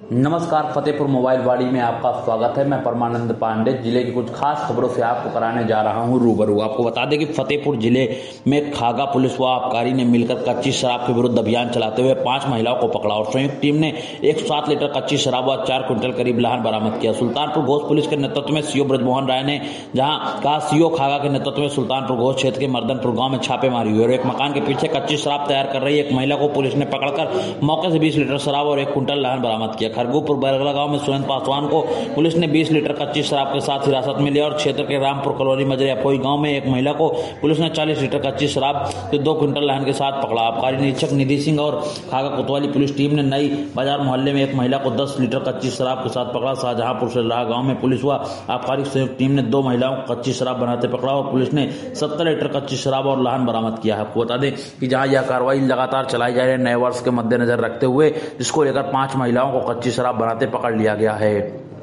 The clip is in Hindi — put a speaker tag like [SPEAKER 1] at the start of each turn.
[SPEAKER 1] नमस्कार, फतेहपुर मोबाइल वाड़ी में आपका स्वागत है। मैं परमानंद पांडे जिले की कुछ खास खबरों से आपको कराने जा रहा हूं रूबरू। आपको बता दें कि फतेहपुर जिले में खागा पुलिस व आबकारी ने मिलकर कच्ची शराब के विरुद्ध अभियान चलाते हुए 5 महिलाओं को पकड़ा और संयुक्त टीम ने 107 लीटर कच्ची शराब व 4 क्विंटल करीब लाहन बरामद किया। सुल्तानपुर घोष पुलिस के नेतृत्व में सीओ ब्रजमोहन राय ने, जहां कहा सीओ खागा के नेतृत्व में सुल्तानपुर घोष क्षेत्र के मर्दनपुर गाँव में छापेमारी हुई और एक मकान के पीछे कच्ची शराब तैयार कर रही एक महिला को पुलिस ने पकड़कर मौके से 20 लीटर शराब और 1 क्विंटल लाहन बरामद किया। खरगूपुर बरगला गांव में सुरेंद्र पासवान को पुलिस ने 20 लीटर कच्ची शराब के साथ हिरासत में लिया और क्षेत्र के रामपुर कलोनी मजरे अपोई गांव में एक महिला को पुलिस ने 40 लीटर कच्ची शराब के 2 क्विंटल लाहन के साथ पकड़ा। आबकारी निरीक्षक निधि सिंह और खागा कोतवाली पुलिस टीम ने नई बाजार मोहल्ले में एक महिला को 10 लीटर कच्ची शराब के साथ पकड़ा। शाहजहांपुर से लाह गांव में पुलिस व आबकारी संयुक्त टीम ने 2 महिलाओं को कच्ची शराब बनाते पकड़ा और पुलिस ने 70 लीटर कच्ची शराब और लाहन बरामद किया है। आपको बता दें कि जहां यह कार्रवाई लगातार चलाई जा रही है, नए वर्ष के मद्देनजर रखते हुए, जिसको लेकर 5 महिलाओं को कच्ची शराब बनाते पकड़ लिया गया है।